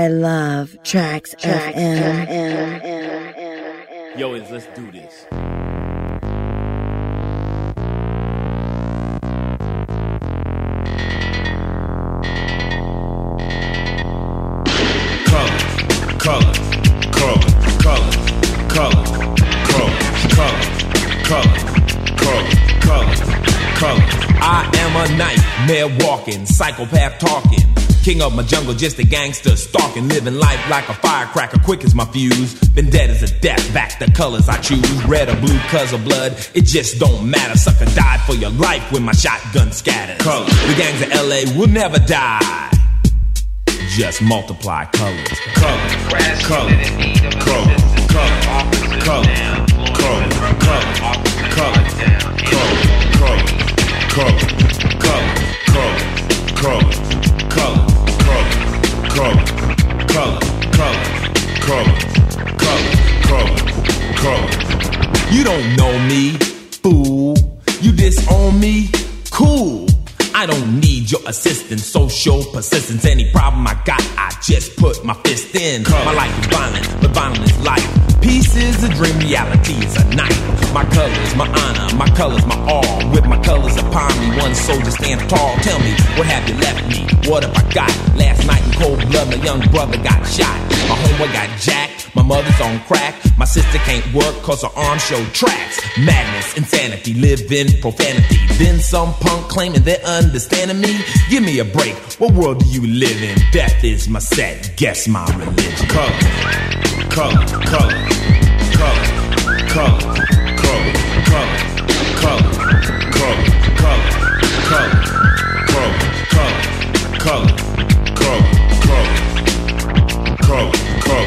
I love Tracks FM. Yo, let's do this. I am a nightmare walking, psychopath talking, king of my jungle, just a gangster stalking, living life like a firecracker, quick as my fuse. Been dead as a death, back the colors I choose, red or blue, cause of blood, it just don't matter. Sucker died for your life when my shotgun scatters. Color. The gangs of LA will never die, just multiply colors. Color, color, color, You don't know me, fool. You disown me, cool. I don't need your assistance, social persistence. Any problem I got, I just put my fist in. My life is violent, but violent is life. Peace is a dream, reality is a night. My colors, my honor, my colors, my all. With my colors upon me, one soldier stands tall. Tell me, what have you left me? What have I got? Last night in cold blood, my young brother got shot. My homeboy got jacked. My mother's on crack. My sister can't work cause her arms show tracks. Madness, insanity, live in profanity. Then some punk claiming they're understanding me. Give me a break, what world do you live in? Death is my set, guess my religion. Color, color, color, color, color, color, color, color, color, color, color, color, color, color,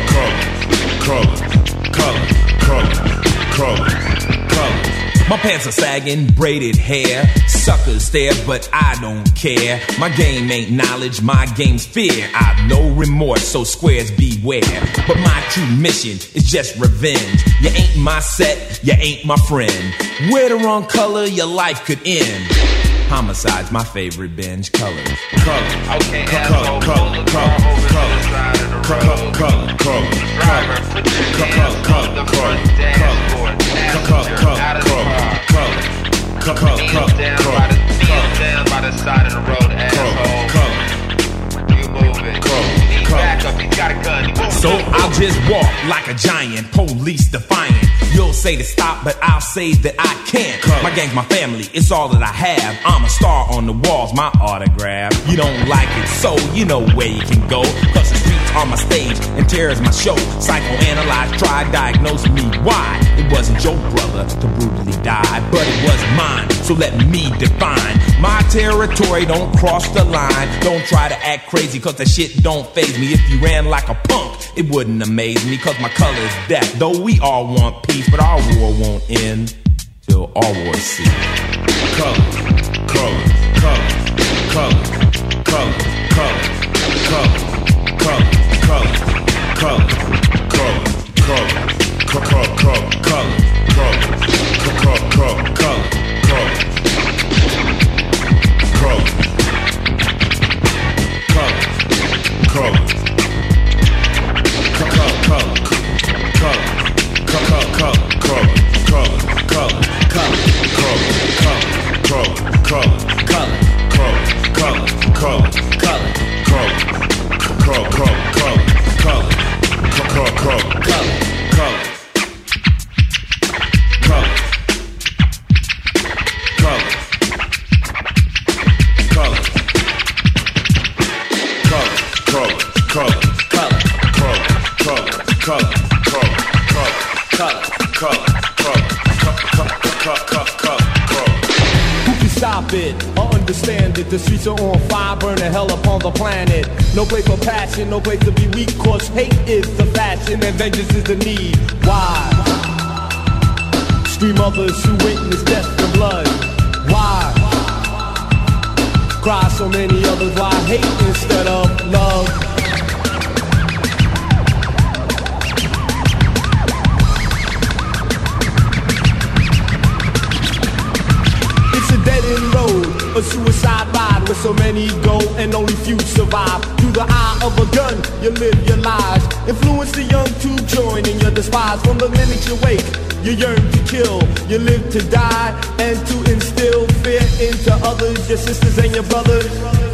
My pants are sagging, braided hair. Suckers stare, but I don't care. My game ain't knowledge, my game's fear. I've no remorse, so squares beware. But my true mission is just revenge. You ain't my set, you ain't my friend. Wear the wrong color, your life could end. Homicide's my favorite binge. Colors. Color. Okay, asshole, pull the car over to the side of the road. Driver, put your hands on the front dashboard. Passenger, out of the car. Kneel down by the side of the road, asshole. You moving. He's back up, he's got a gun. So I'll just walk like a giant, police defiant. You'll say to stop, but I'll say that I can't. My gang's my family, it's all that I have. I'm a star on the walls, my autograph. You don't like it, so you know where you can go. Cause the streets are my stage, and terror's my show. Psychoanalyze, try, diagnose me why. It wasn't your brother to brutally die, but it was mine, so let me define. My territory, don't cross the line. Don't try to act crazy, cause that shit don't faze me. If you ran like a punk, it wouldn't amaze me, cause my color is death. Though we all want peace, but our war won't end till all wars cease. Color, color, color, color, color, color, color, color, color, color, color, color, color, The streets are on fire, burning hell upon the planet. No place for passion, no place to be weak, cause hate is the fashion and vengeance is the need. Why? Scream others who witness death and blood. Why? Cry so many others, why hate instead of love? It's a dead end road, a suicide ride where so many go. know, and only few survive. Through the eye of a gun, you live your lives. Influence the young to join in your despise. From the minute you wake, you yearn to kill, you live to die, and to instill fear into others, your sisters and your brothers.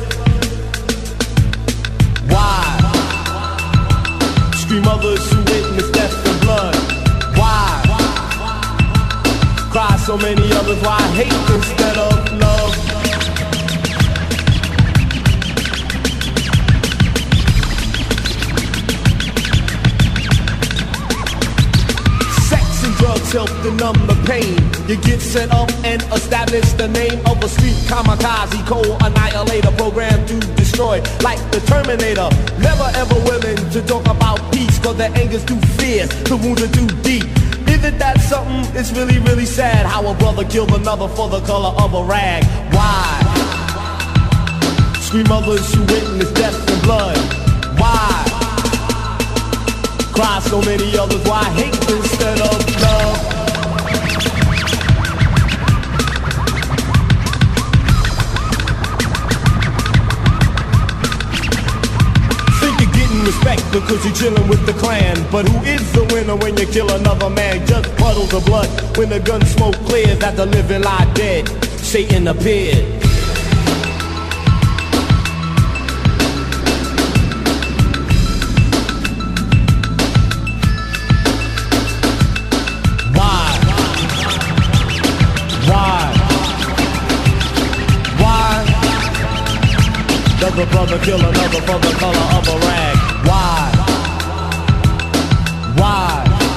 Why? Scream others who witness death and blood. Why? Cry so many others, why hate instead of love? Drugs help to numb the pain. You get set up and establish the name of a street kamikaze, cold annihilator, programmed to destroy like the Terminator. Never ever willing to talk about peace, cause their anger's too fierce, the wounds are too deep. Isn't that something? It's really, really sad how a brother killed another for the color of a rag. Why? Scream others who witness death and blood. Why? Cry so many others, why hate instead of love? Think you're getting respect because you're chilling with the clan, but who is the winner when you kill another man? Just puddles of blood when the gun smoke clears that the living lie dead. Satan appeared. Does a brother kill another for the color of a rag? Why? Why?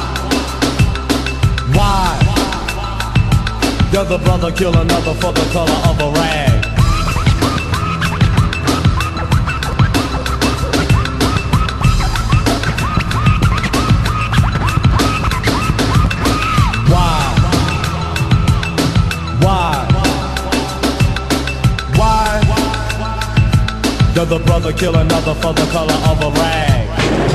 Why? Does a brother kill another for the color of a rag? Does a brother kill another for the color of a rag?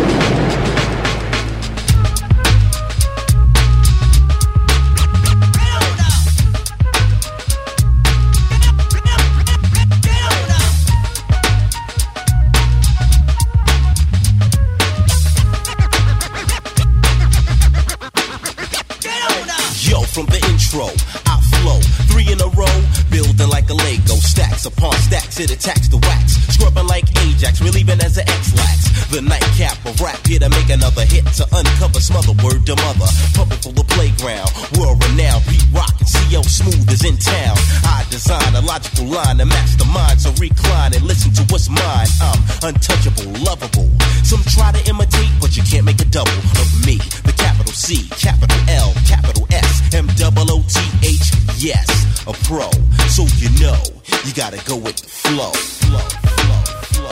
Yo, from the intro, I flow 3 in a row, building like a Lego, stacks upon stacks, it attacks the wax, scrubbing like Ajax, relieving as an X-Lax. The nightcap of rap here to make another hit, to uncover smother word to mother, puppet full of playground, world renowned, beat rock and CO Smooth is in town. I design a logical line to match the mind, so recline and listen to what's mine. I'm untouchable, lovable. Some try to imitate, but you can't make a double of me. The capital C, capital L, capital S, M-O-O-T-H, yes, a pro. So you know, you gotta go with the flow. Flow, flow, flow.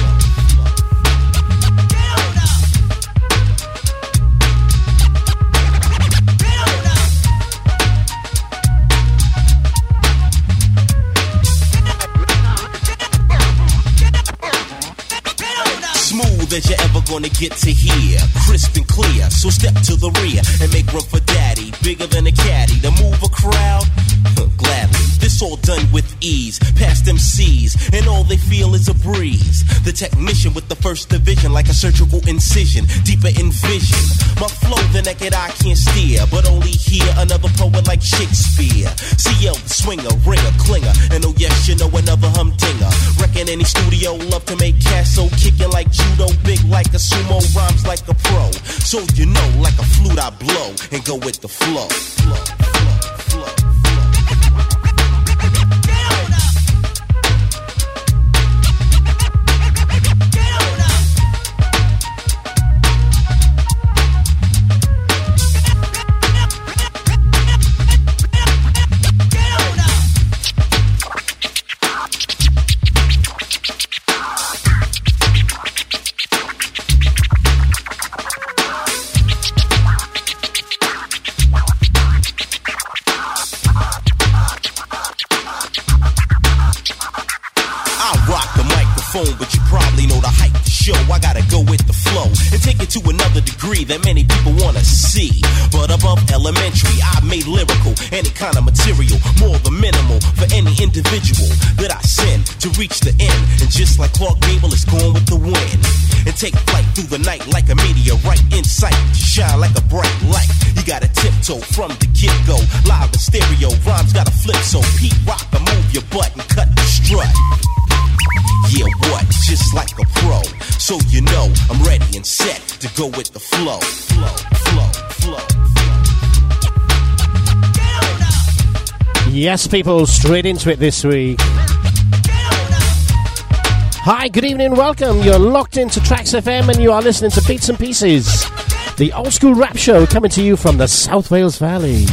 That you're ever gonna get to hear, crisp and clear, so step to the rear and make room for daddy, bigger than a caddy, to move a crowd, gladly, this all done with ease, past them C's, and all they feel is a breeze, the technician with the first division, like a surgical incision, deeper in vision, my flow the naked eye can't steer, but only hear another poet like Shakespeare, CL the swinger, ringer, clinger, and oh yes you know another humdinger, reckon any studio love to make cash, so kicking like judo, big like a sumo, rhymes like a pro. So you know, like a flute I blow and go with the flow. Flow, flow, flow. But you probably know the hype to show. I gotta go with the flow and take it to another degree that many people wanna see. But above elementary, I made lyrical, any kind of material, more than minimal for any individual that I send to reach the end. And just like Clark Gable, it's going with the wind and take flight through the night like a meteorite in sight, shine like a bright light. You gotta tiptoe from the get-go, live in stereo, rhymes gotta flip, so Pete Rock, move your butt and cut the strut. Yeah, what? Just like a pro. So you know I'm ready and set to go with the flow. Yes, people, straight into it this week. Hi, good evening, welcome. You're locked into Tracks FM and you are listening to Beats and Pieces, the old school rap show coming to you from the South Wales Valleys.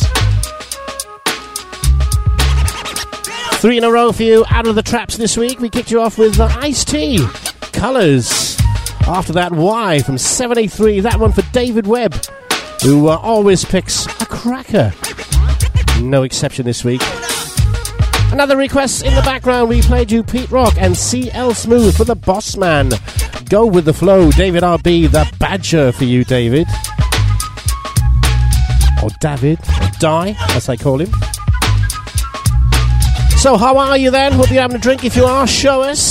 3 in a row for you out of the traps this week. We kicked you off with Ice-T, Colours. After that, Y from 783, that one for David Webb, who always picks a cracker. No exception this week. Another request in the background, we played you Pete Rock and CL Smooth for the Boss Man. Go with the flow, David RB, the Badger for you, David. Or David, or Di, as I call him. So how are you then? Hope you're having a drink. If you are, show us.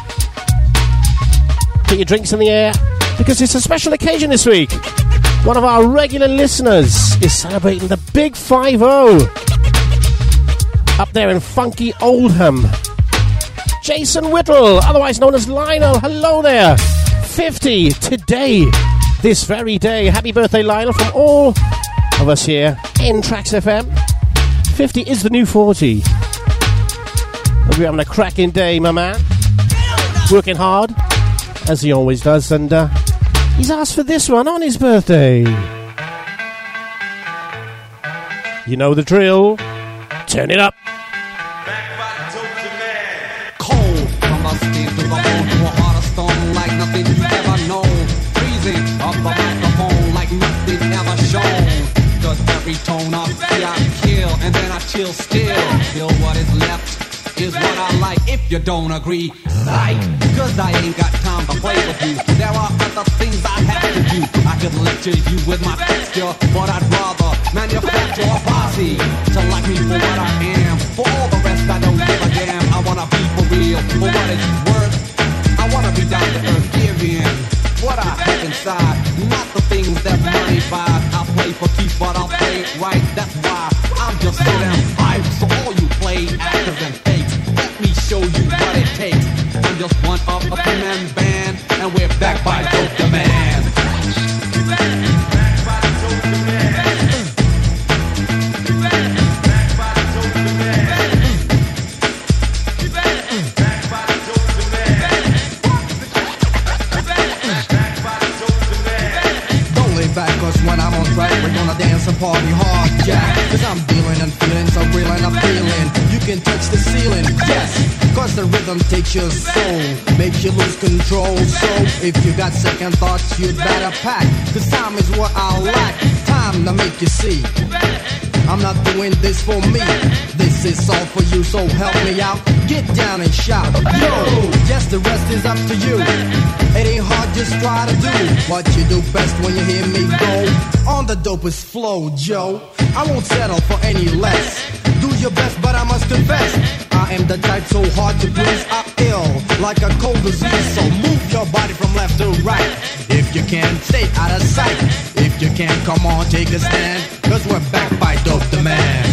Put your drinks in the air, because it's a special occasion this week. One of our regular listeners is celebrating the Big 5-0 up there in funky Oldham. Jason Whittle, otherwise known as Lionel, hello there. 50 today, this very day. Happy birthday, Lionel, from all of us here in Tracks FM. 50 is the new 40. Hope you're having a cracking day, my man. Working hard, as he always does, and he's asked for this one on his birthday. You know the drill. Turn it up. Cold from my skin to the bone, to a heart of stone like nothing you've ever known. Freezing up the microphone like nothing ever shown. Cause every tone I feel I kill, and then I chill still. Still what is left is what I like. If you don't agree, like, cause I ain't got time to play with you. There are other things I have to do. I could lecture you with my texture, but I'd rather manufacture a posse to like me for what I am. For all the rest I don't give a damn. I wanna be for real, for what it's worth. I wanna be down to earth, give in what I have inside, not the things that money buys. I'll play for keeps, but I'll play it right. That's why I'm just so damn hype. So all you play actors and fakes, let me show you what it takes. I'm just one of a three-man band, and we're back by Dope the Man. Cause when I'm on track, we're gonna dance and party hard, yeah. Cause I'm dealing and feeling so real and appealing. You can touch the ceiling, yes. Cause the rhythm takes your soul, makes you lose control. So if you got second thoughts, you'd better pack. Cause time is what I lack, time to make you see. I'm not doing this for me, this is all for you, so help me out. Get down and shout, yo, yes, the rest is up to you. It ain't hard, just try to do what you do best when you hear me go. On the dopest flow, Joe, I won't settle for any less. Do your best, but I must confess, I am the type so hard to please. I'm ill, like a cold disease, so move your body from left to right. If you can, stay out of sight. If you can, come on, take a stand. Cause we're back by Dope the Man.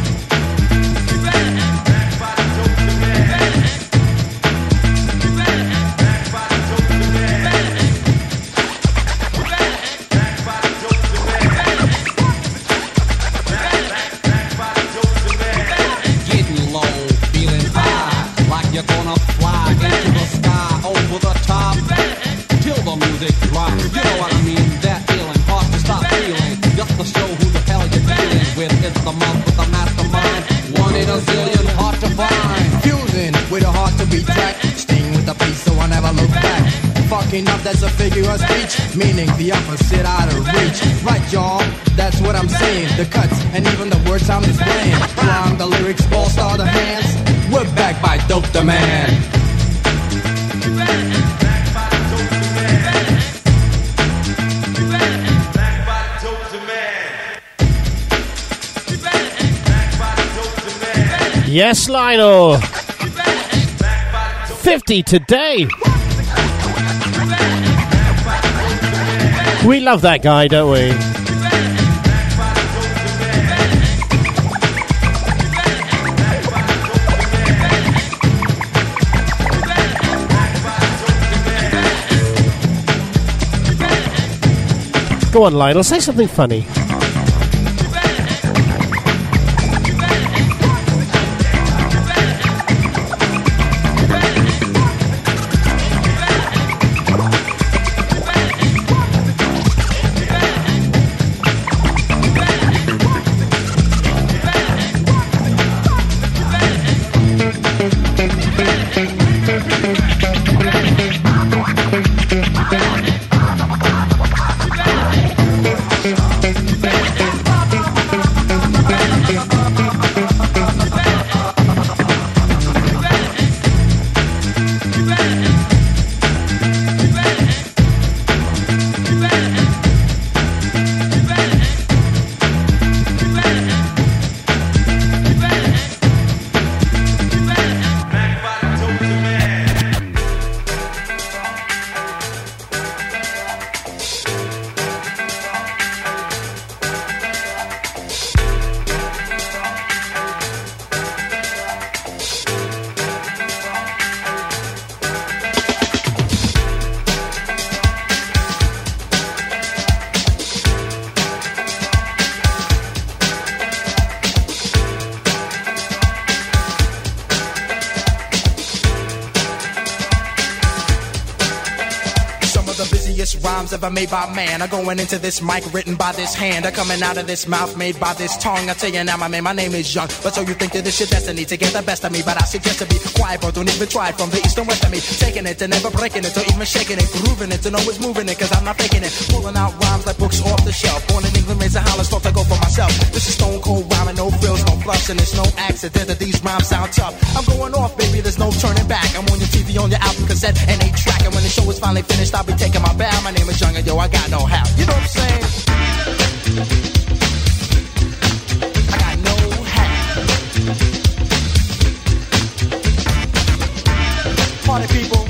Getting low, feeling high, like you're gonna fly into the sky, over the top, till the music drops. You know what I mean? That feeling, hard to stop feeling. Just to show who the hell you're dealing with. It's the month with the mastermind. One in a zillion, hard to find. Fusing with a heart to be tracked. Staying with the peace so I never look back. Fucking up, that's a figure of speech, meaning the opposite out of reach. Right, y'all, that's what I'm saying. The cuts and even the words I'm displaying. Rhyme, the lyrics, all star the hands. We're back by Dope the Man. Yes, Lionel. 50 today. We love that guy, don't we? Go on, Lionel, say something funny. Ever made by man, I'm going into this mic written by this hand, I'm coming out of this mouth made by this tongue. I tell you now, my name is Young, but so you think that this shit destiny to get the best of me, but I suggest to be quiet, but don't even try it. From the east and west of me, taking it and never breaking it, or even shaking it, grooving it, and always moving it, cause I'm not faking it, pulling out rhymes like books off the shelf. Born in England, raised in Holland, thought to go for myself. This is stone cold rhyming, no frills, no fluffs, and it's no accident that these rhymes sound tough. I'm going off, baby, there's no turning back. I'm on your TV, on your album cassette, and 8-track, and when the show is finally finished, I'll be taking my bow. My name is Young, and yo, I got no how. You know what I'm saying? I got no how. Party people,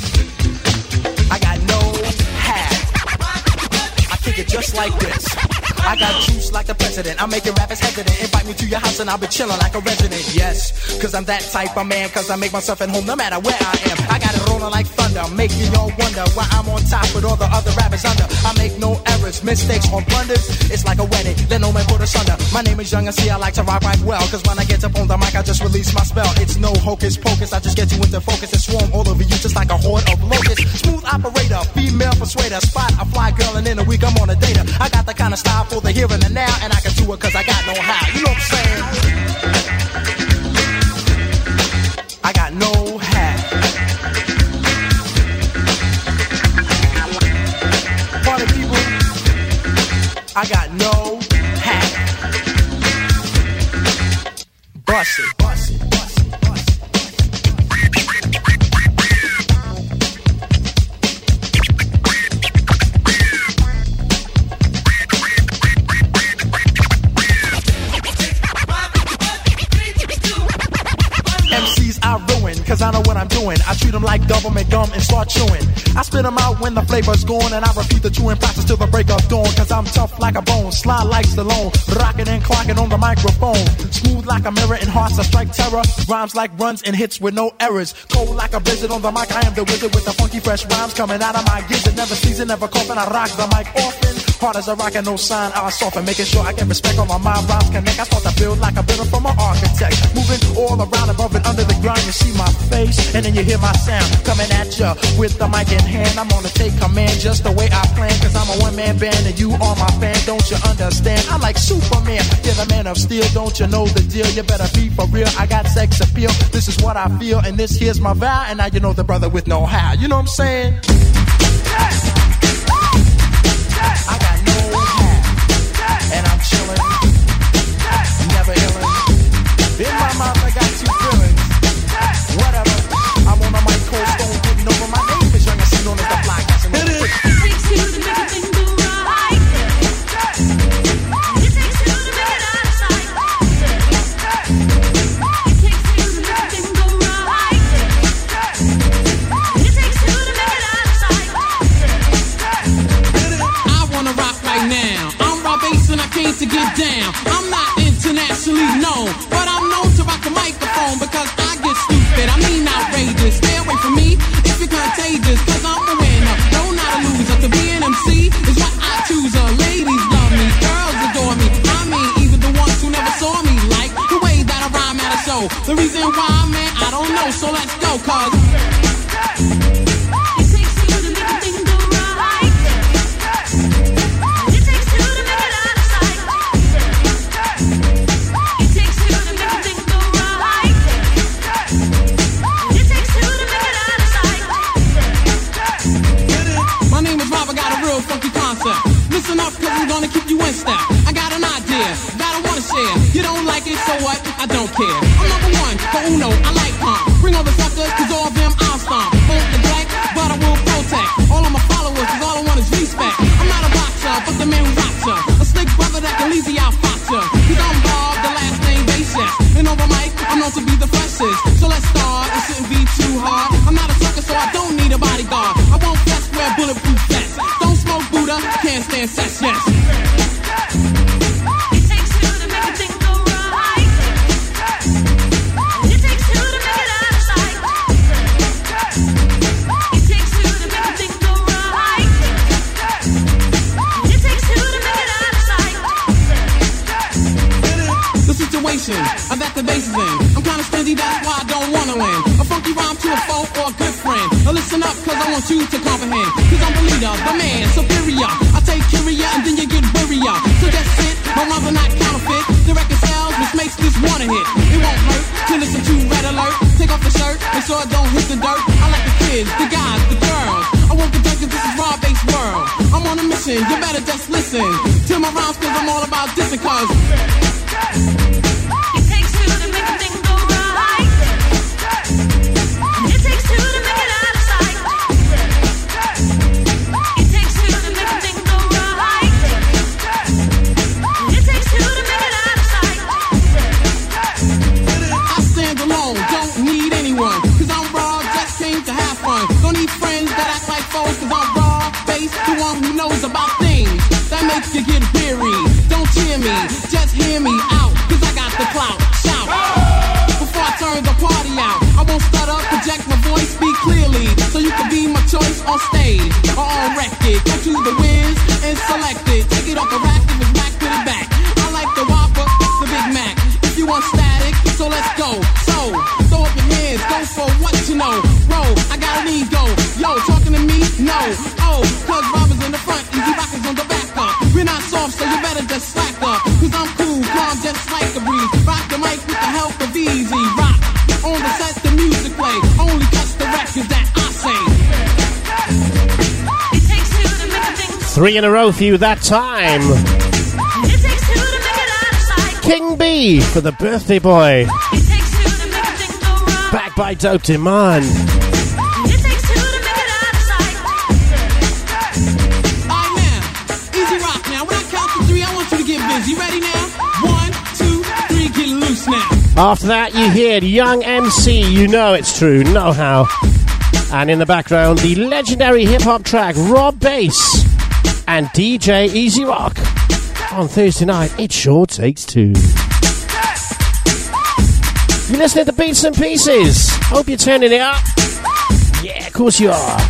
I got no how. I kick it just like this. I got juice like the president. I'm making rappers hesitant. Invite me to your house and I'll be chilling like a resident. Yes, cause I'm that type of man. Cause I make myself at home no matter where I am. I got it rolling like thunder, making y'all wonder why I'm on top with all the other rappers under. I make no errors, mistakes or blunders. It's like a wedding, let no man put us under. My name is Young and see I like to rock right well. Cause when I get up on the mic I just release my spell. It's no hocus pocus, I just get you into focus and swarm all over you just like a horde of locusts. Smooth operator, female persuader, spot a fly girl and in a week I'm on a data. I got the kind of style for the here and the now, and I can do it cause I got no how. You know what I'm saying? I got no how. Party people, I got no how. Bust it, bust it, bust it, bust it. MCs I ruin, cause I know what I'm doing. I treat them like government gum and start chewing. I spit them out when the flavor's gone, and I repeat the chewing process till the break of dawn. Cause I'm tough like a bone, sly like Stallone, rocking and clocking on the microphone. Smooth like a mirror and hearts that strike terror. Rhymes like runs and hits with no errors. Cold like a blizzard on the mic, I am the wizard with the funky fresh rhymes coming out of my gizzard. Never season, never coughing, I rock the mic often. Hard as a rock and no sign, I soften, making sure I get respect on my mind. Rhymes connect, I start to build like a builder from an architect. Moving all around, above and under the ground, you see my face, and then you hear my sound coming at ya with the mic in hand. I'm gonna take command just the way I plan, cause I'm a one-man band and you are my fan. Don't you understand? I'm like Superman, you're the man of steel. Don't you know the deal? You better be for real. I got sex appeal, this is what I feel, and this here's my vow. And now you know the brother with no how. You know what I'm saying? Yes. I got no how, and I'm chilling, never illin'. In my mouth I got two feelings. Whatever, I'm on the mic, cold stone, getting over. My name is Young and seen known as the Black. It is. It takes two to make a thing do right. It takes two to make it out of sight. It takes came to get down. I'm not internationally known, but I'm known to rock the microphone because I get stupid. I mean outrageous. Stay away from me if you're contagious, cause I'm a winner, no, not a loser. To be an MC is what I choose. Ladies love me, girls adore me. I mean, even the ones who never saw me like the way that I rhyme at a show. The reason why, man, I don't know, so let's go, cause listen up, cause I'm gonna keep you in step. I got an idea that I wanna share. You don't like it, so what? I don't care. I'm number one, for Uno, I like pump. Bring all the suckers, cause all of them I'll stomp. Won't neglect, but I will protect. All of my followers, cause all I want is respect. I'm not a boxer, but the man who rocks ya. A slick brother that can easy out fox ya. Cause I'm Bob, the last name Basis. And over mic, I'm known to be the freshest. So let's start, it shouldn't be too hard. I'm not a sucker, so I don't need a bodyguard. I won't flex, wear bulletproof vests. Don't smoke Buddha, can't stand sex, yes. It takes two to make a thing go right. It takes two to make it out of sight. It takes two to make a thing go right. It takes two to make it out of sight. The situation that the bass is in, I'm kinda stingy, that's why I don't wanna win. A funky rhyme to a foe or a good friend. Now listen up, cause I want you to comprehend. Cause I'm the leader, the man, superior. I take curia and then you get wearier. So just sit, my rhymes are not counterfeit. The record sells, which makes this one a hit. It won't hurt to listen to Red Alert. Take off the shirt, make sure it don't hit the dirt. I like the kids, the guys, the girls. I won't forget cause this is raw-based world. I'm on a mission, you better just listen to my rhymes cause I'm all about dissing cause it takes two to make a thing go right. It takes two to make it out of sight. It takes two to make a thing go right. It takes two to make it out of sight. I stand alone, don't need anyone, cause I'm raw, just came to have fun. Don't need friends that act like foes, cause I'm raw, based, the one who knows about things that makes you get weary. Don't cheer me, just hear me out, cause I got the clout. Shout before I turn the party out. I won't stutter, project my voice, speak clearly, so you can be my choice on stage or on record. Go to the Wiz and select it. Take it off the rack and it's back, put it back. I like the Whopper, the Big Mac. If you want static, so let's go. So throw up your hands, go for what you know. Roll, I got an ego. Yo, talking to me? No. Oh, cause Robbers in the front, Easy Rockers on the back up. We're not soft, so you better just slack up. Cause I'm cool, calm, just like a breeze. Rock the mic with the help of Easy Rock. On the set, the music play. Only touch the records that I say. It takes two to make a thing. 3 in a row for you that time. It takes two to make it out of sight. King B for the birthday boy. It takes two to make a thing go right. Back by Dope Demand. It takes two to make it out of sight. Alright now, Easy Rock now. When I count to three, I want you to get busy. Ready now? 1, 2, 3, get loose now. After that, you hear Young MC, You Know It's True, Know How. And in the background, the legendary hip-hop track, Rob Bass and DJ Easy Rock. On Thursday night, It Sure Takes Two. You're listening to Beats and Pieces. Hope you're turning it up. Yeah, of course you are.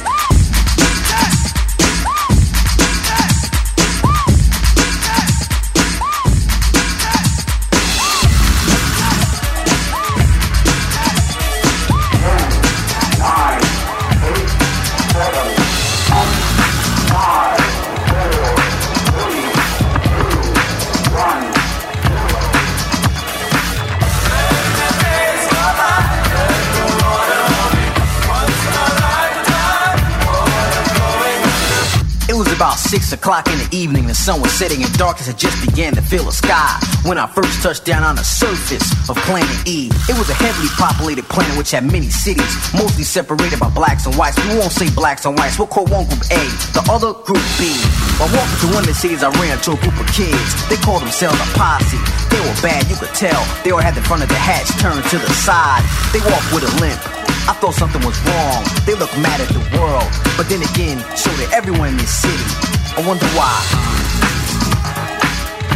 About 6 o'clock in the evening, the sun was setting and darkness had just began to fill the sky. When I first touched down on the surface of Planet E, it was a heavily populated planet which had many cities, mostly separated by blacks and whites. We won't say blacks and whites, we'll call one group A, the other group B. While walking through one of the cities, I ran into a group of kids. They called themselves a posse. They were bad, you could tell. They all had the front of their hats turned to the side. They walked with a limp. I thought something was wrong. They looked mad at the world, but then again, so did everyone in this city. I wonder why.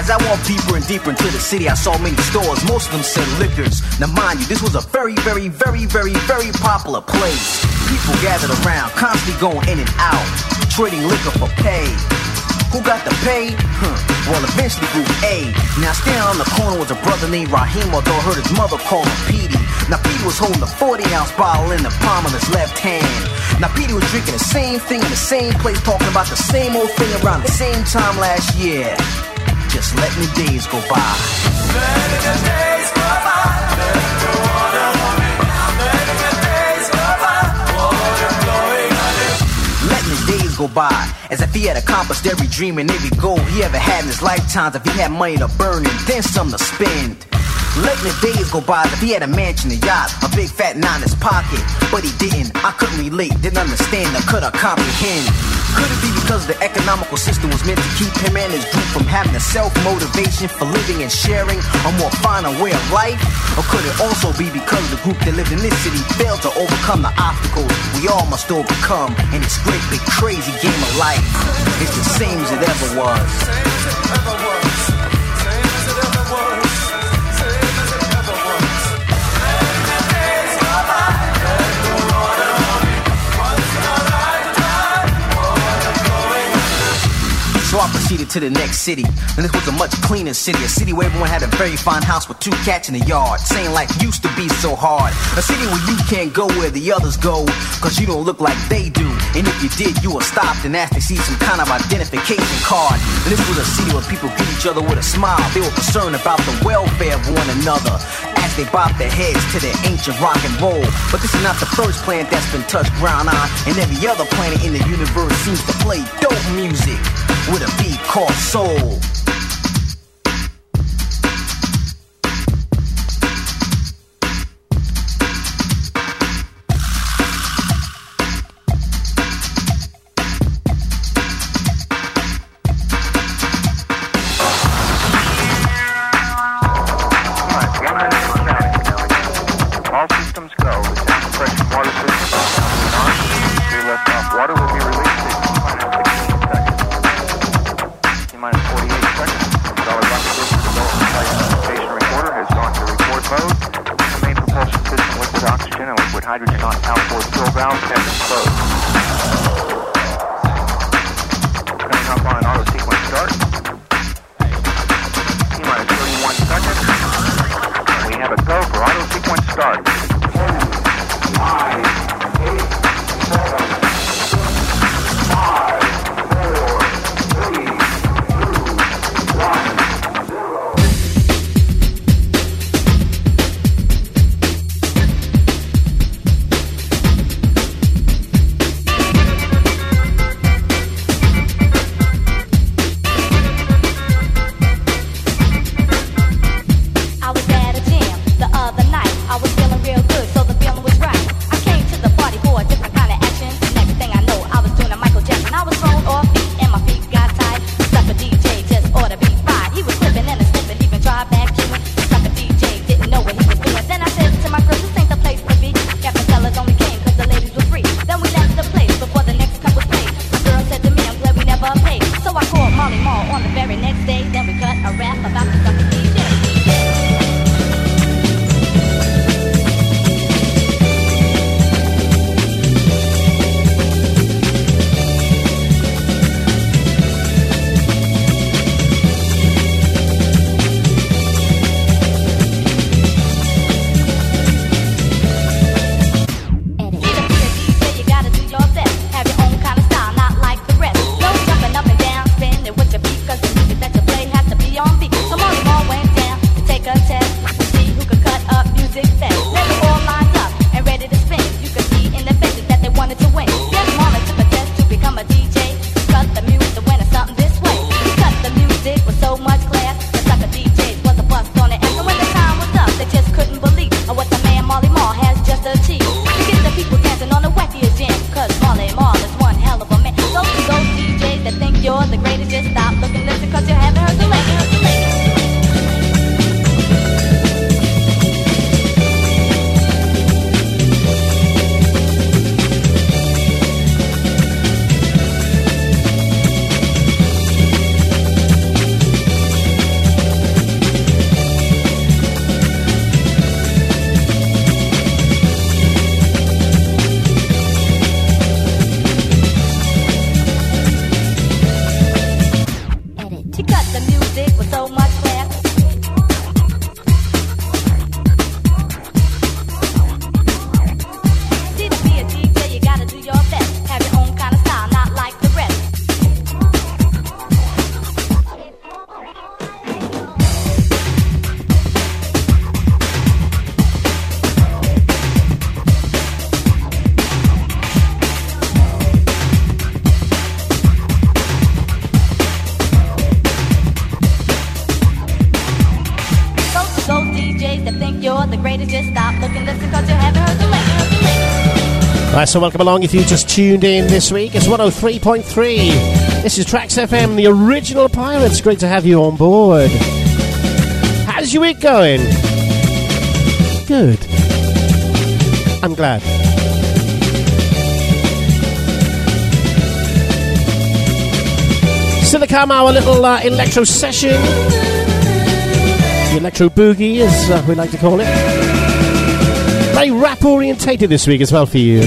As I walked deeper and deeper into the city, I saw many stores, most of them said liquors. Now mind you, this was a very, very, very, very, very popular place. People gathered around, constantly going in and out, trading liquor for pay. Who got the pay? Well, eventually Group A. Now standing on the corner was a brother named Raheem, although I heard his mother call him Petey. Now Petey was holding a 40-ounce bottle in the palm of his left hand. Now Petey was drinking the same thing in the same place, talking about the same old thing around the same time last year. Just letting the days go by. Letting the days go by. Letting the water on me. Letting the days go by. Water flowing on it. Letting the days go by, as if he had accomplished every dream and every goal he ever had in his lifetime. If he had money to burn and then some to spend. Letting the days go by, if he had a mansion, a yacht, a big fat nine in his pocket. But he didn't, I couldn't relate, didn't understand, or could I comprehend. Could it be because the economical system was meant to keep him and his group from having a self-motivation for living and sharing a more finer way of life? Or could it also be because the group that lived in this city failed to overcome the obstacles we all must overcome in this great big crazy game of life? It's the same as it ever was. So I proceeded to the next city, and this was a much cleaner city, a city where everyone had a very fine house with 2 cats in the yard, saying life used to be so hard. A city where you can't go where the others go, cause you don't look like they do. And if you did, you were stopped and asked to see some kind of identification card. And this was a city where people greet each other with a smile. They were concerned about the welfare of one another as they bobbed their heads to their ancient rock and roll. But this is not the first planet that's been touched ground on, and every other planet in the universe seems to play dope music with a beat called soul. All systems go. The tank compression water system is on. 3 left off. Water will be released in minus 48 seconds. Dollar Buck Group development station recorder has gone to record mode. The main propulsion system, liquid oxygen and liquid hydrogen on outboard fuel valve has been closed. Coming up on an auto sequence start. T minus 31 seconds. We have a go for auto sequence start. 10, 9, 8, 7, 5, 4, 3, 2, 1. just stop, look and listen, cause you haven't heard the lesson. Right, so welcome along if you just tuned in this week. It's 103.3. This is Tracks FM, the original Pirates. Great to have you on board. How's your week going? Good. I'm glad. Still to come, our little electro session. The electro boogie, as we like to call it. Very rap orientated this week as well for you.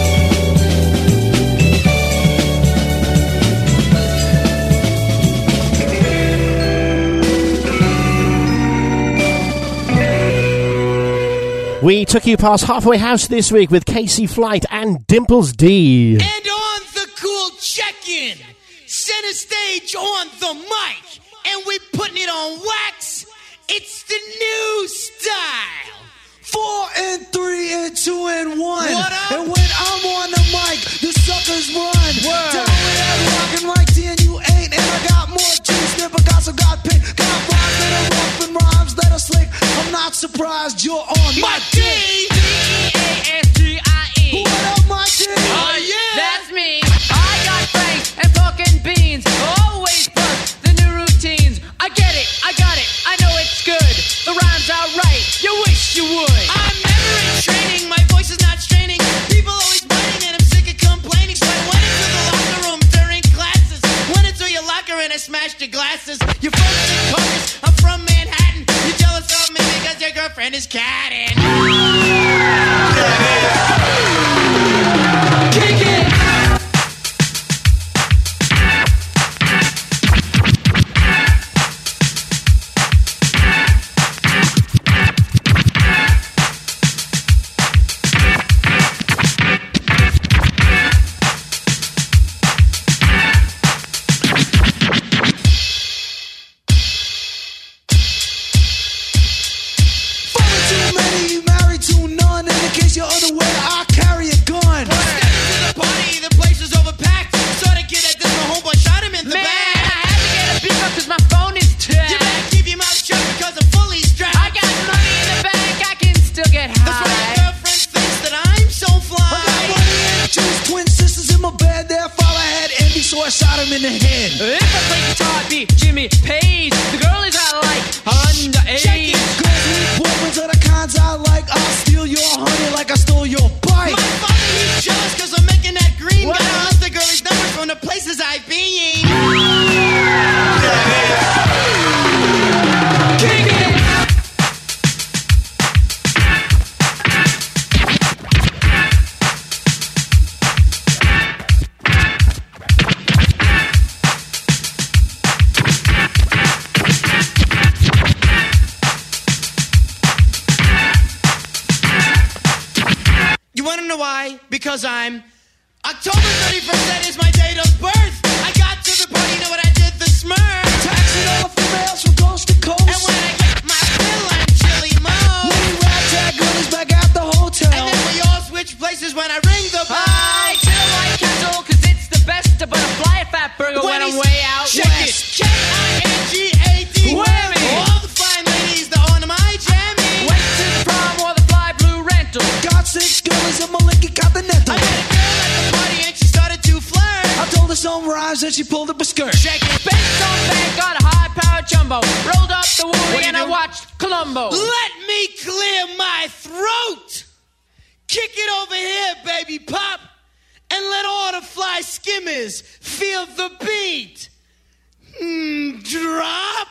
We took you past Halfway House this week with Casey Flight and Dimples D. And on the cool check-in, center stage on the mic, and we putting it on wax. It's the new style. 4 and 3 and 2 and 1. What up? And when I'm on the mic, the suckers run. Word. Down with that rockin' right then you ain't. And I got more juice than Picasso got pink. Got rhymes that are rough and rhymes that are slick. I'm not surprised you're on my dick. D-E-A-S-T-I-E. What up, my dick? Oh, yeah. That's me. I got franks and pork and beans. Always bust the new routines. I get it, I got it, I know it's good. The rhymes are right, you wish you would. I'm never in training, my voice is not straining. People always biting and I'm sick of complaining. So I went into the locker room during classes. Went into your locker and I smashed your glasses. You're from Secaucus, I'm from Manhattan. You're jealous of me because your girlfriend is catting. Kick it! You're unaware, I carry a gun. Step into the party, the place is overpacked. Saw the kid at this, my homeboy shot him in the back. I had to get a beep up cause my phone is tapped. You better keep your mouth shut because I'm fully strapped. I got money in the bank, I can still get high. That's why your girlfriend thinks that I'm so fly. I got money and juice, twin sisters in my bed. Their father had envy, so I shot him in the head. If I play guitar, I'd be Jimmy Page. The girl is I like underage. Check it. Girls need boyfriends are the kinds I like. I'll steal your honey like I stole your bike. My father, he's jealous cause I'm making that green. Got a list of girlies' numbers from the places I've been. Kick it! Wanna know why? Because I'm October 31st, that is my date of birth. I got to the party, know what I did? The Smurf. Taxing all females from coast to coast. And when I get my fill, I'm Chili Mo. We ragtag girlies back at the hotel. And then we all switch places when I ring the bell. I chill White Castle cause it's the best, but I fly a fat burger when I'm way out Check west. it. K-I-N-G-A-D. Whammy. All the fine ladies that on my jammy. Went to the prom or the fly blue rental. Got 6 girlies in my Lincoln Continental. I met a girl at the party and she started to flirt. I told her some rhymes and she pulled up a skirt. Check it. Based on bank, got a high-powered jumbo. Rolled up the woolly and I watched Columbo. Let me clear my throat. Kick it over here, baby pop. And let all the fly skimmers feel the beat. Drop.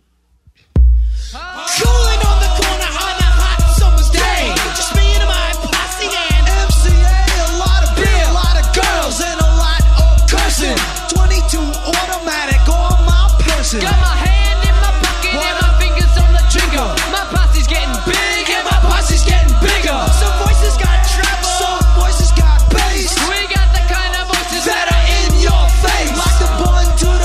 Cooling on the corner on a hot summer's day. Just me and my posse and MCA, a lot of beer, a lot of girls, and a lot of cursing. 22 automatic on my person. Got my hand in my pocket and my fingers on the trigger. My posse's getting big and my posse's getting bigger. some voices got treble. Some voices got bass. We got the kind of voices that are in your face. Like the bun to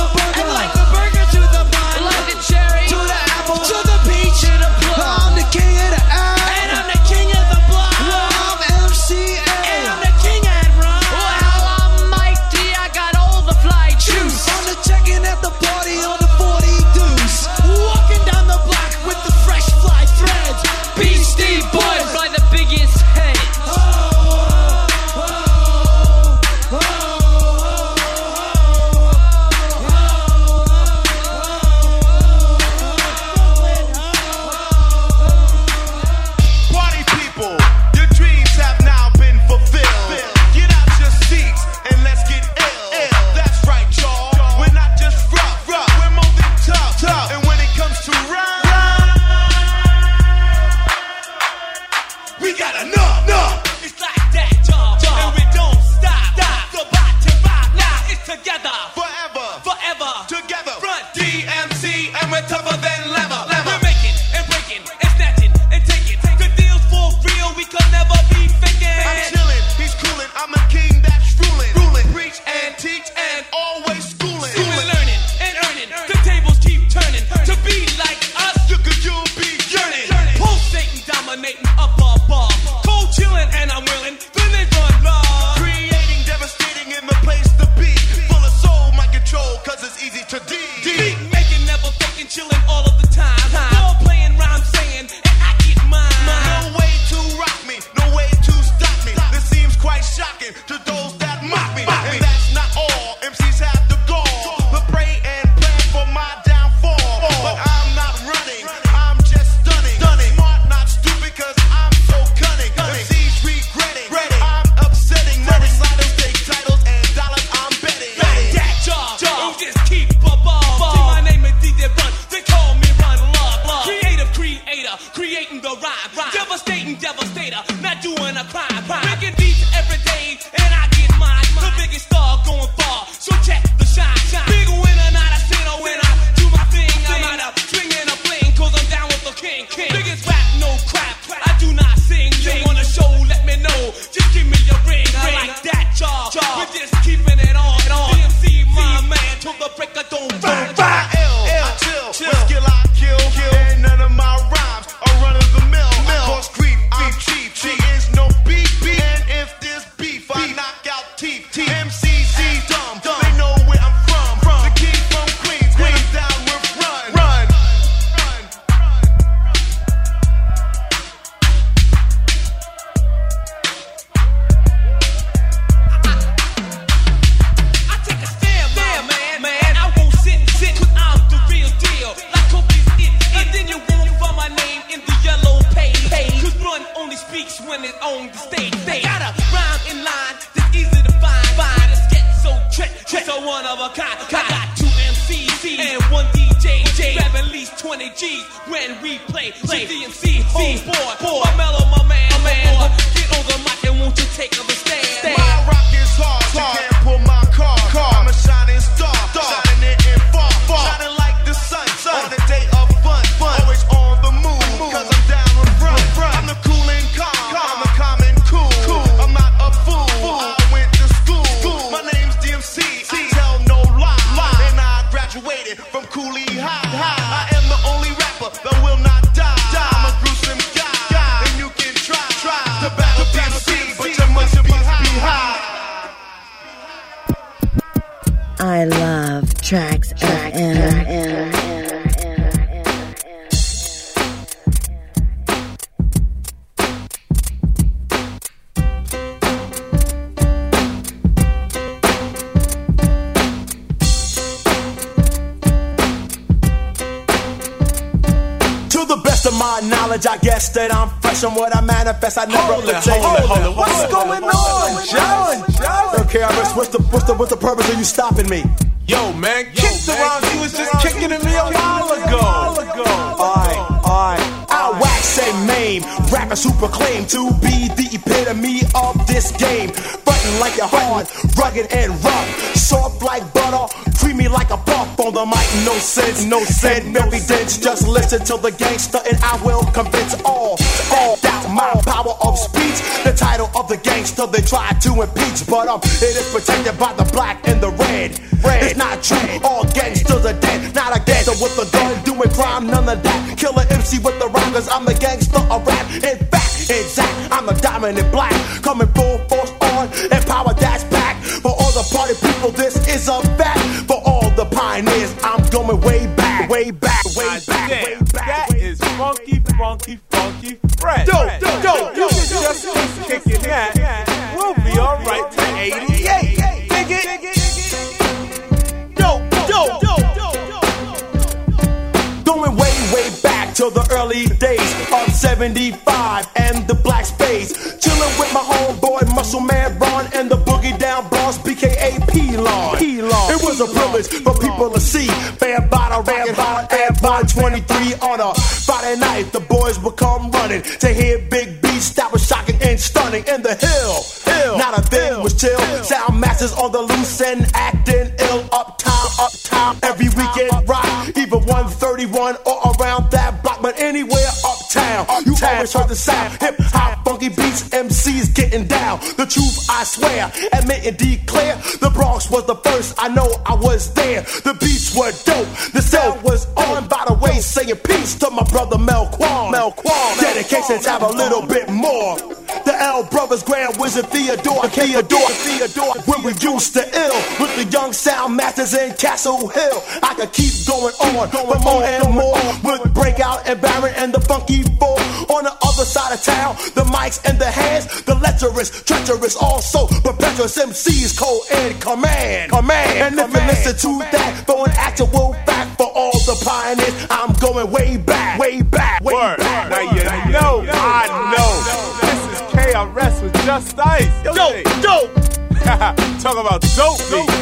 is easy to D. Beat making, never faking, chilling all of the time. All playing, rhyme saying, and I get mine. No way to rock me, no way to stop me. This seems quite shocking to those that mock me. And that's not all. MCs have the gall to pray and plan for my downfall. But I'm not running, I'm just stunning. Smart, not stupid, cause I'm so cunning. MCs regretting, I'm upsetting. Never sliders take titles and dollars I'm betting. Like that job, just keep a ball. See my name is DJ Run, they call me Run Love. Creative creator, creating the rhyme. Devastating devastator, not doing a crime. Making beats every day, and I get mine. The biggest star going far, so check the shine. Big winner, not a sinner when I do my thing. I'm not a swing and a fling, cause I'm down with the king. Biggest rap, no crap, I do not sing. You want a show, let me know, just give me your ring. I like that job, we're just keeping it on. DMC, my man, till the break of dawn. I chill, with skill I kill, and none of my rhymes are run of the mill. Cause creep, I'm cheap, there is no beef, and if there's beef, I knock out teeth. MCC dumb, they know where I'm from. The king from Queens, Queens down with run. I take a stand, man. I won't sit, cause I'm the real deal. Like Kobe's it, and then you won't find my name in the yellow page. Cause Run only speaks when it's on the stage. I got a rhyme in line that's easy to find. It's get so trick, so one of a kind. I got 2 MCs and 1 DJ. Grab at least 20 G's when we play. DMC, homeboy, my mellow, my man. Get on the mic and won't you take a stand? My rock is hard, you can't pull my car. I'm a shining star, shining it in far. Shining like the sun, on the day of fun. Always on the move, cause I'm down with run. I'm the cool and calm, I'm the calm and cool. I'm not a fool, I went to school. My name's DMC, I tell no lie. And I graduated from Cooley High. I am the only rapper that will not die. I'm a gruesome guy, and you can try to battle DMC, but you must be high. I love Tracks FM. To the best of my knowledge, I guess that I'm fresh on what I manifest. I never pretend. Hold it. What's going on, John? Okay, what's the purpose of you stopping me? Yo, man, kick the rhymes. You was just kicking at me a while ago. Alright. I wax and maim, rappers who proclaim to be the epitome of this game. Button like you're hard, rugged and rough, soft like butter, creamy like a puff on the mic. No sense, and very dense. Just listen to the gangster and I will convince all. That's my power of speech. The title of the gangster they try to impeach, but it is protected by the black and the red. It's not true, all gangsters are dead. Not a gangster with a gun doing crime, none of that. Killer MC with the rhyme, cause I'm the gangster of rap. In fact, exact, I'm the dominant black. Coming full force on, and power that's back. For all the party people, this is a fact. For all the pioneers, I'm going way back. That is funky fresh. Yo, you just keep kicking that. We'll be alright to 88. Dig it. Going way back to the early days of 75 and the black space. Chilling with my homeboy Muscle Man Ron and the boogie down boss BKA P-Lon. It was a privilege for people to see Bam Bada, and by 23 on a Friday night. The boys would come running to hear big beats that was shocking and stunning. In the hill, not a thing was chill. Sound masters on the loose and acting ill. Uptown, every weekend rock. Either 131 or around that block, but anywhere uptown. You always heard the sound. Hip hop, funky beats, MCs getting down. The truth, I swear, admit and declare. The Bronx was the first, I know I was there. The beats were dope, the sound was on. By the way, saying peace to my brother Mel Quan. Dedications have a little bit more. The L Brothers, Grand Wizard Theodore. When we used to ill with the young sound masters in Castle Hill. I could keep going on, but more and more with Breakout and Baron and the Funky Four. On the other side of town, the mics and the hands, the lecherous, treacherous, also perpetuous MCs, cold and command. And if you listen to that, for an actual fact, for all the pioneers, I'm going way back. Word. Now you know, I know. This is KRS with Just Ice. Dope. Talk about dope.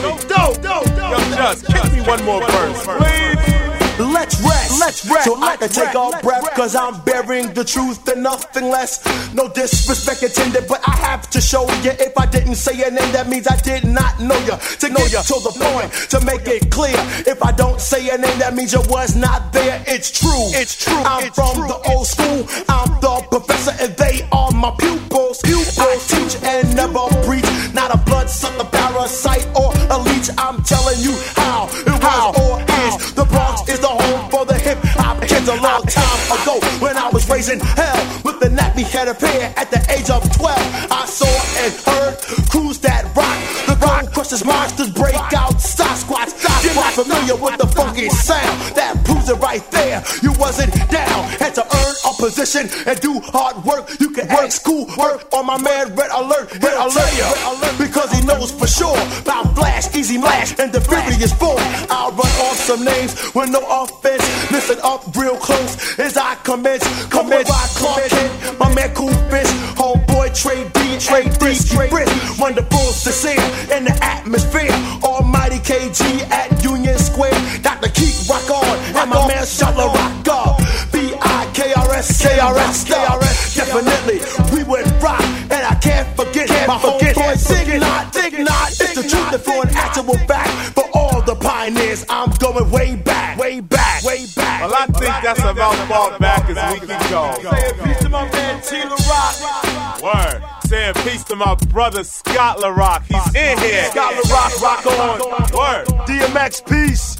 Yo, Just, kick me one more verse, please. Let's rest, so I can take a breath, cause I'm bearing the truth and nothing less. No disrespect intended, but I have to show you. If I didn't say your name, that means I did not know you. To know you to the point, to make it clear. If I don't say your name, that means you was not there. It's true. I'm from the old school. I'm the professor and they are my pupils. I teach and never preach. Not a bloodsucker, parasite, or a leech. I'm telling you how it was or is. The Bronx is the home for the hip hop kids. A long time ago, when I was raising hell with the nappy head of hair at the age of 12, I saw and heard crews that rock. The Bone Crushers, monsters, break out, Sasquatch. You're not familiar with the funky sound. That proves it right there. You wasn't down. Had to earn a position and do hard work. You can work school work on my man Red Alert. Because he knows for sure about Flash, Easy Mash, and the Furious 4. I'll run off some names with no offense. Listen up real close as I commence. Come by Clark Kent, my man Cool Fish, homeboy Trey D, Frisky Brisk, wonderful sincere in the atmosphere. Almighty KG at Union Square, Dr. Keith Rock on, and my man Shala Rock up. B-I-K-R-S, definitely we would rock, and I can't forget my homeboy Dig Not. It's the truth and for an actual fact. For all the pioneers, I'm going way back. Well, I think that's about far back as we can go. Saying peace to my man T. LaRock. Word. Saying peace to my brother Scott LaRock. He's in here. Scott LaRock, rock on. Word. DMX, peace.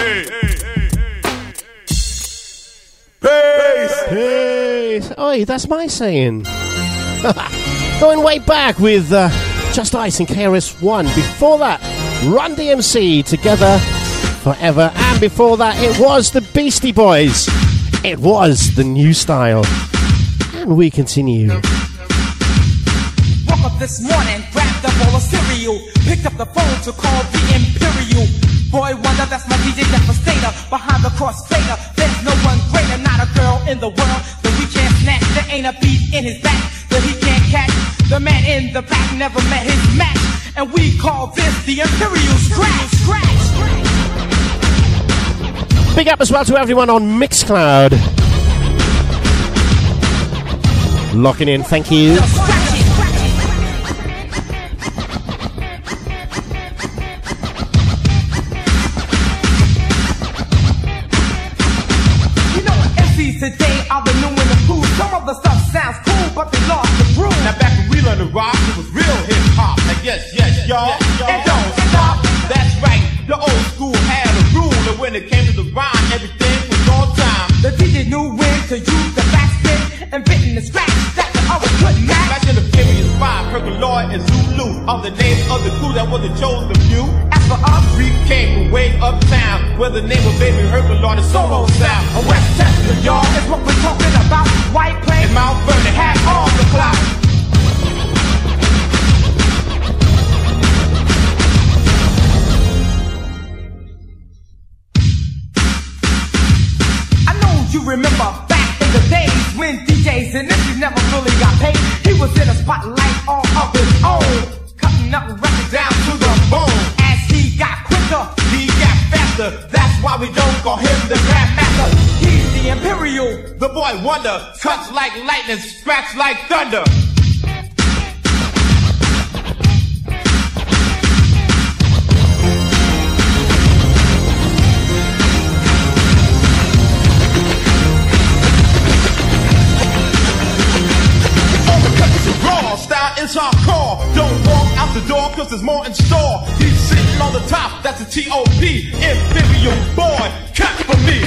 Peace. Oi, that's my saying. Going way back with Just Ice and KRS-One. Before that, Run DMC, Together Forever. And before that, it was the Beastie Boys. It was the New Style. And we continue. Woke up this morning, grabbed a bowl of cereal, picked up the phone to call the Imperial. Boy wonder, that's my DJ Devastator. Behind the crossfader, there's no one greater. Not a girl in the world that we can't snatch. There ain't a beat in his back that he can't catch. The man in the back never met his match, and we call this the Imperial Scratch. Big up as well to everyone on Mixcloud. Locking in, thank you. Today are the new and the cool. Some of the stuff sounds cool, but they lost the groove. Now back when we learned to rock, it was real hip hop. Like yes, y'all. And don't stop. That's right. The old school had a rule, and when it came to the rhyme, everything was on time. The DJ knew when to use the backspin and bitten the scratch that the other couldn't match. Back in the Furious 5, Percoloid and Zulu are the names of the crew that was the chosen few. As for us, we came from way uptown, where the name of Baby Herculoid is solo sound. A West Texas, y'all, is what we're talking about. White Plains and Mount Vernon had all the clout. I know you remember back in the days when DJs and this never really got paid. He was in a spotlight all of his own, cutting up records down to the bone. As he got quicker, he got faster. That's why we don't call him the Grandmaster. He's the Imperial. The boy wonder, cuts like lightning, scratch like thunder. Style is hardcore. Don't walk out the door, cause there's more in store. He's sitting on the top, that's a T.O.P. Imperial boy, cut for me.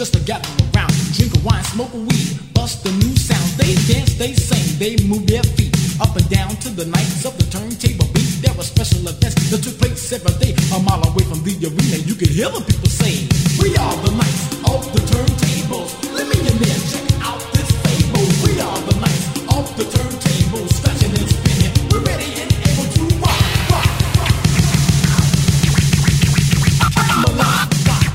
just to gather around, drink a wine, smoke a weed, bust the new sounds. They dance, they sing, they move their feet up and down to the nights of the turntable beat. There were special events that took place every day. A mile away from the arena, you could hear the people saying, "We are the knights of the turntables. Let me in there, check out this fable. We are the knights of the turntables, scratching and spinning. We're ready and able to rock, rock, rock. I'm alive."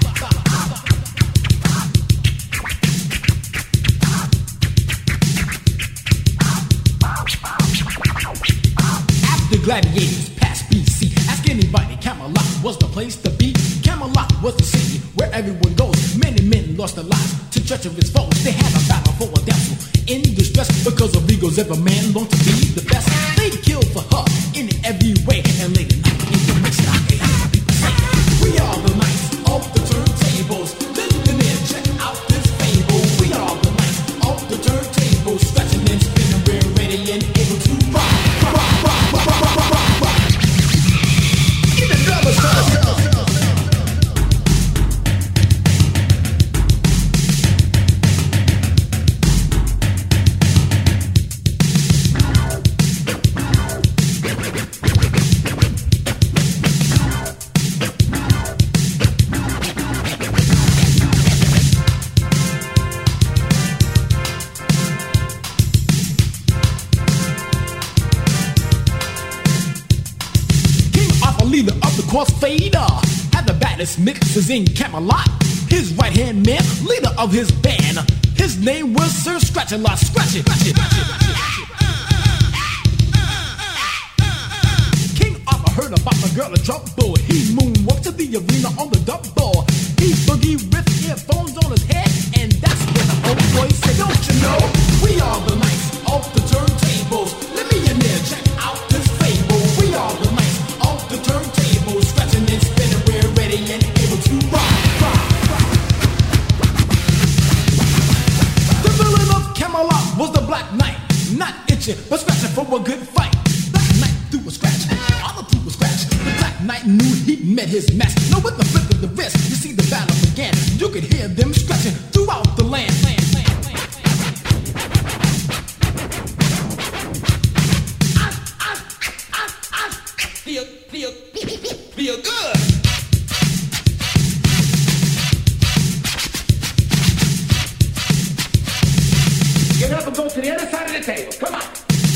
After gladiators past BC, ask anybody, Camelot was the place to be. Camelot was the city where everyone goes. Many men lost their lives to treacherous foes. They had a battle for a damsel in distress. Because of egos, every man longed to be the best. They killed for her in every way. And late at night in the mix, I can hear people say, "We are the knights of the turntables. Listen in, check out this fable. We are the knights of the turntables, scratching and spinning. We're ready and able to rock, rock, rock, rock, rock, rock, rock, rock. Give the drummers some. Leader of the crossfader, had the baddest mixers in Camelot. His right-hand man, leader of his band, his name was Sir Scratch-a-Lot. Scratch it, scratch it. King Arthur heard about the girl in trouble. He moonwalked to the arena on the double. He boogie with earphones on his head, and that's when the old boy said, "Don't you know, we are the knights of the turntables. Let me in there, check out this fable. We are the knights of the turntables, scratching and spinning. We're ready and able to rock, rock, rock." The villain of Camelot was the Black Knight, not itching, but scratching for a good fight. Black Knight threw a scratch, other threw a scratch. The Black Knight knew he'd met his match. Now with the flip of the wrist, you see the battle began. You could hear them scratching throughout the land. Feel good. Get up and go to the other side of the table. Come on.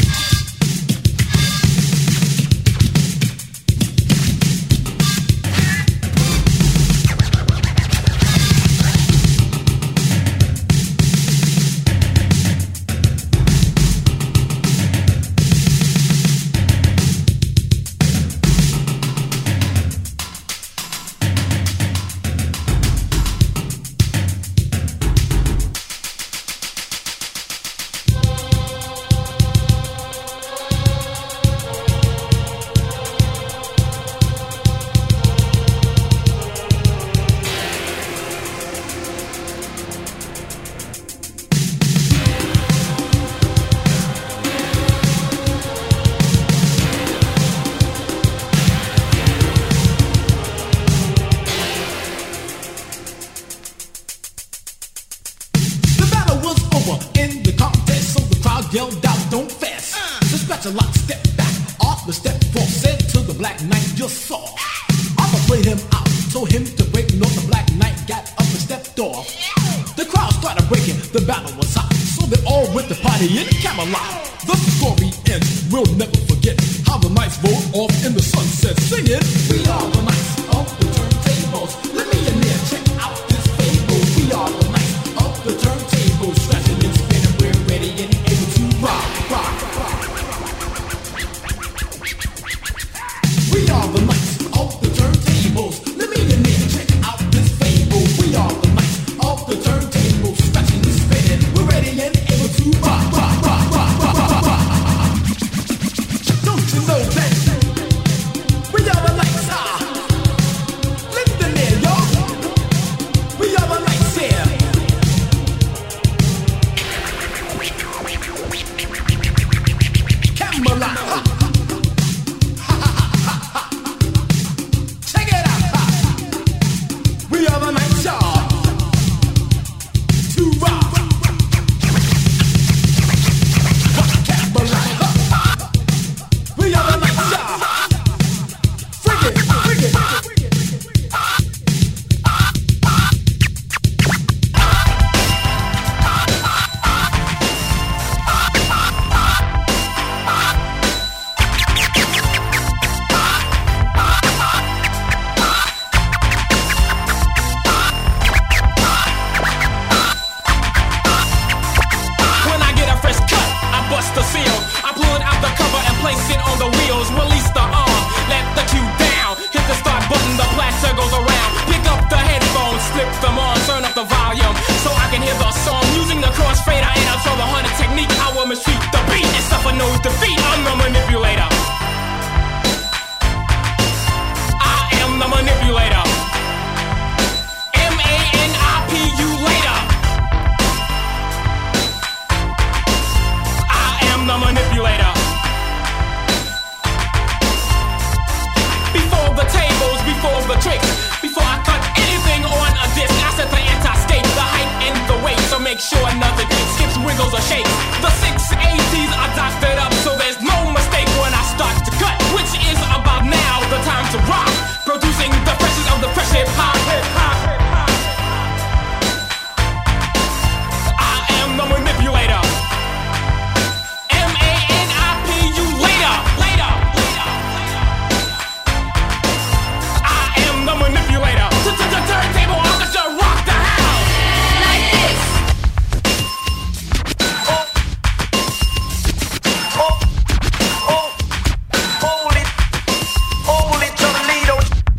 Yelled out, "Don't fess." The Scratch-a-Lot stepped back off the step forth, said to the Black Knight, "You're soft." Arthur played him out, told him to break north. The Black Knight got up and stepped off. The crowd started breaking, the battle was hot, so they all went to party in Camelot. The story ends, we'll never forget how the knights rode off in the sunset, singing, "We are the knights of the turntables. Let me in there, check out this fable. We are the knights of the turntables, scratching and spinning. We're ready and able to rock, rock, rock." We are the knights of the turntables. Let me in there, check out this fable. We are the knights of the turntables, scratching and spinning. We're ready and able to rock, rock, rock, rock, rock, rock, rock. Don't you know that? We are the knights the cover and place it on the wheels. Release the arm, let the cue down. Hit the start button, the plaster goes around. Pick up the headphones, slip them on, turn up the volume so I can hear the song. Using the crossfader and a 1200 technique, I will mistreat the beat and suffer no defeat. I'm the manipulator. I am the manipulator. M-A-N-I-P-U later. I am the manipulator. Before the tables, before the tricks, before I cut anything on a disc, I set the anti-state, the height and the weight, so make sure nothing skips, wiggles or shakes. The 680s are doctored up, so there's no mistake when I start to cut, which is about now, the time to rock, producing the freshest of the fresh hip-hop. I am the manipulator. M-A-N-I-P-U later. I am the manipulator. The turntable orchestra rock the house like this. Holy Toledo.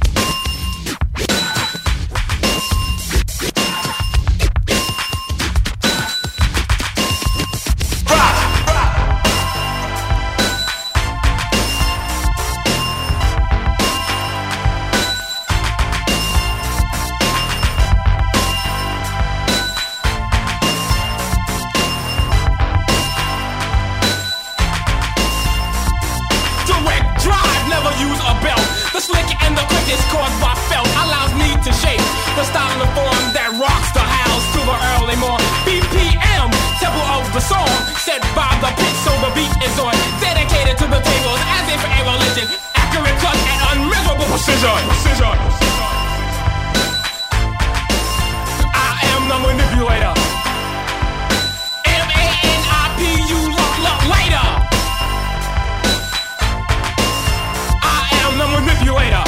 Direct drive, never use a belt. The slick and the quick is caused by felt. Allows me to shape the style and the form that rocks the house to the early morn. BPM, tempo of the song, set by the pitch so the beat is on. Dedicated to the tables as if a religion. Accurate cut and unmeasurable precision. I am the manipulator. M-A-N-I-P-U later. The manipulator.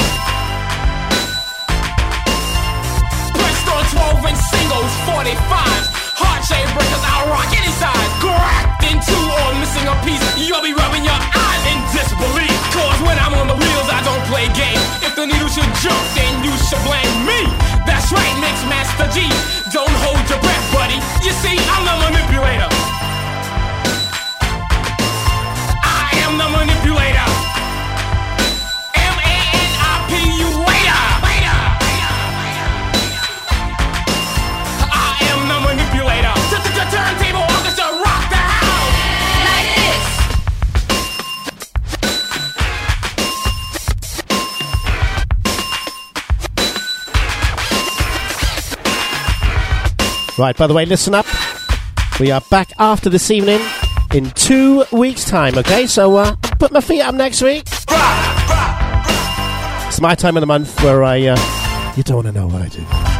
Pressed on 12-inch singles, 45s, heart-shaped breakers, I'll rock any size. Cracked in two or missing a piece, you'll be rubbing your eyes in disbelief. Cause when I'm on the wheels, I don't play games. If the needle should jump, then you should blame me. That's right, Mix Master G. Don't hold your breath, buddy. You see, I'm the manipulator. I am the manipulator. M-A-N-I-P-U later. I am the manipulator. The turntable orchestra rock the house like this. Right, by the way, listen up. We are back after this evening in 2 weeks' time, okay? So, put my feet up next week. It's my time of the month where you don't want to know what I do.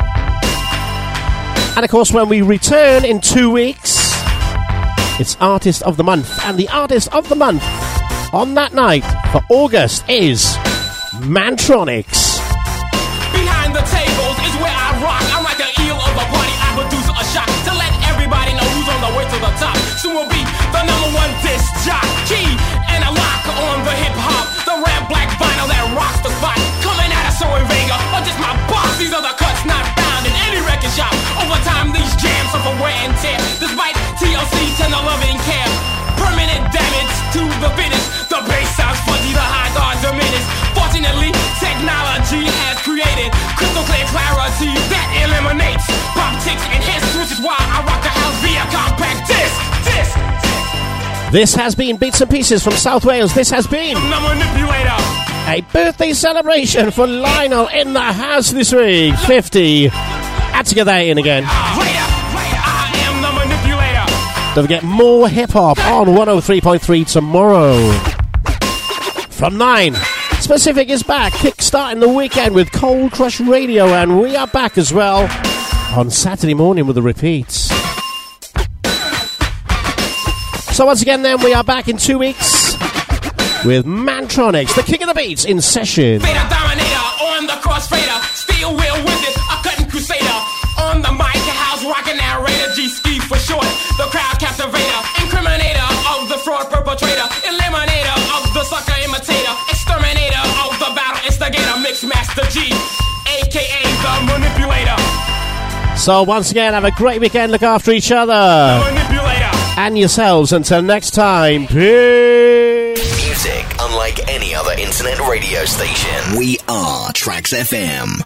And of course, when we return in 2 weeks, it's Artist of the Month. And the Artist of the Month on that night for August is Mantronix. Behind the tables is where I rock. I'm like the eel of a party. I produce a shock to let everybody know who's on the way to the top. Soon we'll be the #1 disc jockey and a lock on the hip hop. The red black vinyl that rocks the spot. Coming at us so in Vega, or just my boss. These are the cuts not found in any record shop. Over time these jams suffer wear and tear. Despite TLC tend to love and care. Permanent damage to the finish. The bass sounds fuzzy, the high guard diminished. Fortunately, technology has created crystal clear clarity that eliminates pop ticks and hits, which is why I rock the house via compact disc. This has been Bits and Pieces from South Wales. This has been the manipulator. A birthday celebration for Lionel in the house this week. 50. Had to get that in again. I am the manipulator. Don't forget more hip-hop on 103.3 tomorrow. From 9. Specific is back, kick-starting the weekend with Cold Crush Radio, and we are back as well on Saturday morning with the repeats. So once again then, we are back in 2 weeks with Mantronix, the king of the beats, in session. Fader Dominator on the crossfader, steel wheel with it, a cutting crusader. On the mic, a house rockin' narrator, G-Ski for short, the crowd captivator, incriminator of the fraud perpetrator. perpetrator, eliminator of the sucker imitator, exterminator of the battle instigator, Mixmaster G, aka the manipulator. So once again, have a great weekend. Look after each other and yourselves. Until next time, peace. Music unlike any other internet radio station. We are Trax FM.